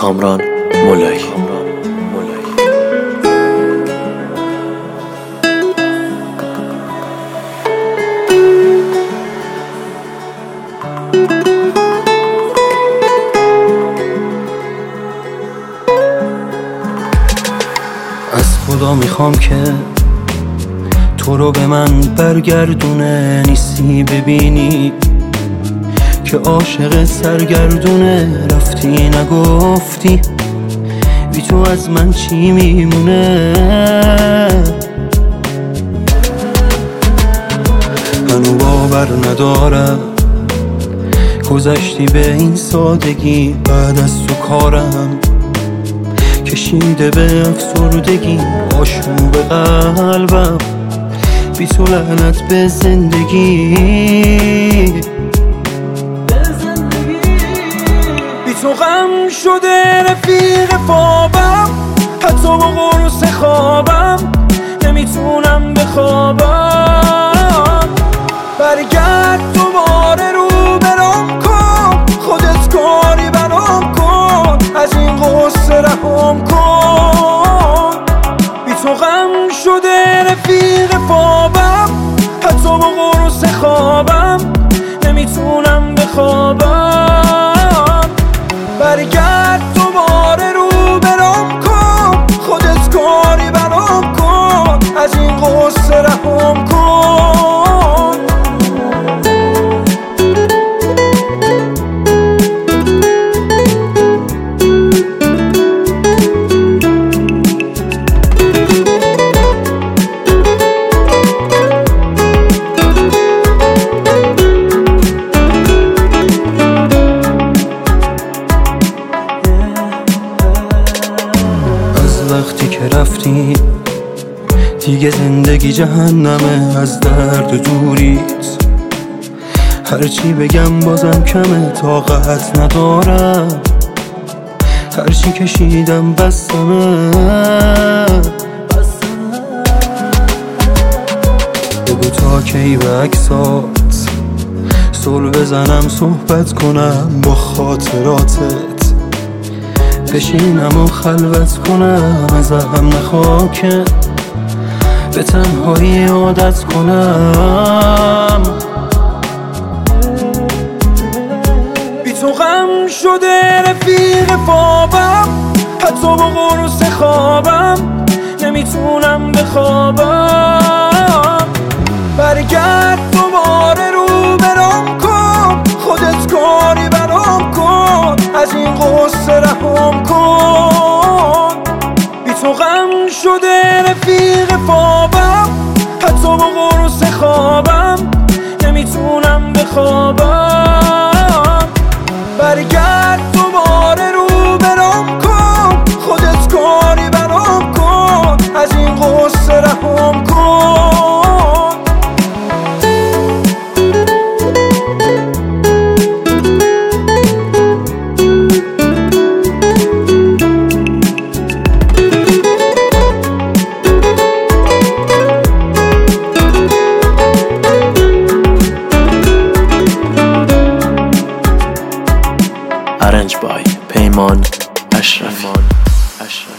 کامران مولایی. از خدا میخوام که تو رو به من برگردونه، نیستی ببینی که عاشق سرگردونه. رفتی نگفتی بی تو از من چی میمونه. هنو باور ندارم گذشتی به این سادگی. بعد از تو کارم کشیده به افسردگی. آشوب قلبم بی تو، لعنت به زندگی. بی تو غم شده رفیق خوابم، حتی با قرص خوابم نمیتونم بخوابم. برگرد دوباره رو برام کن، خودت کاری برام کن، از این غصه رهام کن. بی تو غم شده رفیق خوابم، حتی با قرص خوابم نمیتونم بخوابم. برگرد دوباره رو برام کن، خودت کاری برام کن، از این غصه رهام کن. وقتی که رفتی دیگه زندگی جهنمه. از درد دوریت هرچی بگم بازم کمه. طاقت ندارم هرچی کشیدم بسمه. بگو تا کی به عکسات صلح بزنم، صحبت کنم با خاطراتت، بشینم و خلوت کنم. ازم نخواه که به تنهایی عادت کنم. بی تو غم شده رفیق خوابم، حتی با قرص خوابم نمیتونم بخوابم. برگرد دوباره رو برام کن، خودت کاری برام کن، از این غصه رهام کن. بی تو غم شده رفیق خوابم، حتی با قرص خوابم نمیتونم بخوابم. برگرد دوباره رو برام کن، خودت کاری برام کن، از این غصه رهام کن. Arranged by پیمان اشرفی.